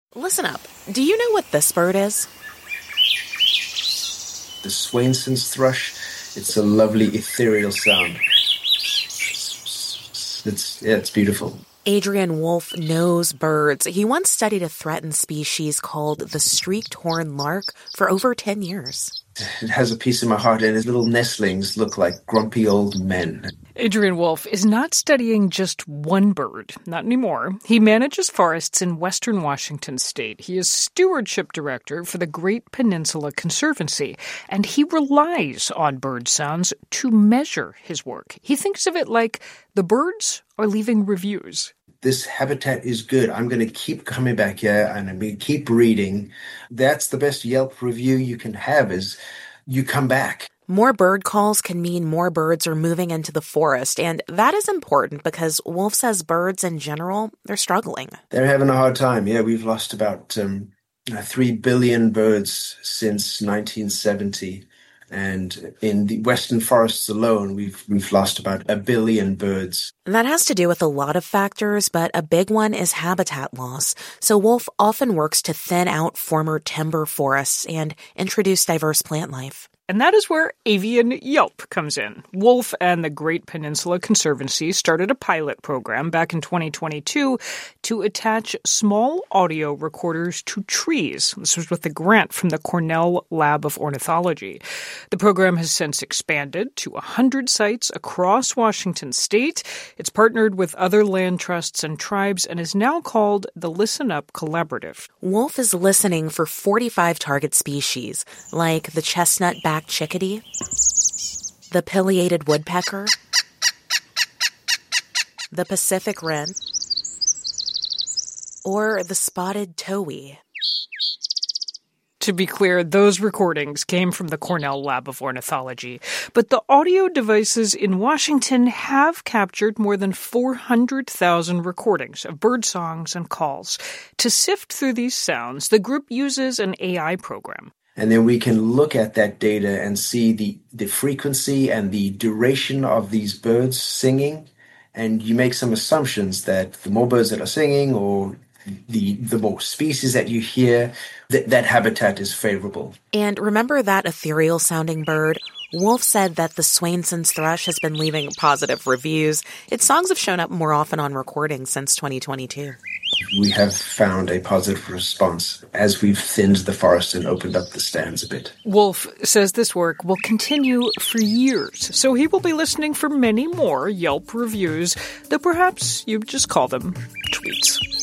Listen up. Do you know what this bird is? The Swainson's thrush. It's a lovely ethereal sound. It's beautiful. Adrian Wolf knows birds. He once studied a threatened species called the streaked horn lark for over 10 years. It has a piece in my heart, and his little nestlings look like grumpy old men. Adrian Wolf is not studying just one bird, not anymore. He manages forests in western Washington state. He is stewardship director for the Great Peninsula Conservancy, and he relies on bird sounds to measure his work. He thinks of it like the birds are leaving reviews. This habitat is good. I'm going to keep coming back here and I'm going to keep reading. That's the best Yelp review you can have, is you come back. More bird calls can mean more birds are moving into the forest, and that is important because Wolf says birds in general, they're struggling. They're having a hard time. Yeah, we've lost about 3 billion birds since 1970. And in the western forests alone, we've lost about 1 billion birds. That has to do with a lot of factors, but a big one is habitat loss. So Wolf often works to thin out former timber forests and introduce diverse plant life. And that is where Avian Yelp comes in. Wolf and the Great Peninsula Conservancy started a pilot program back in 2022 to attach small audio recorders to trees. This was with a grant from the Cornell Lab of Ornithology. The program has since expanded to 100 sites across Washington state. It's partnered with other land trusts and tribes and is now called the Listen Up Collaborative. Wolf is listening for 45 target species, like the chestnut-backed chickadee, the pileated woodpecker, the Pacific wren, or the spotted towhee. To be clear, those recordings came from the Cornell Lab of Ornithology, but the audio devices in Washington have captured more than 400,000 recordings of bird songs and calls. To sift through these sounds, the group uses an AI program. And then we can look at that data and see the frequency and the duration of these birds singing. And you make some assumptions that the more birds that are singing or the more species that you hear, that habitat is favorable. And remember that ethereal-sounding bird? Wolf said that the Swainson's thrush has been leaving positive reviews. Its songs have shown up more often on recordings since 2022. We have found a positive response as we've thinned the forest and opened up the stands a bit. Wolf says this work will continue for years, so he will be listening for many more Yelp reviews, though perhaps you'd just call them tweets.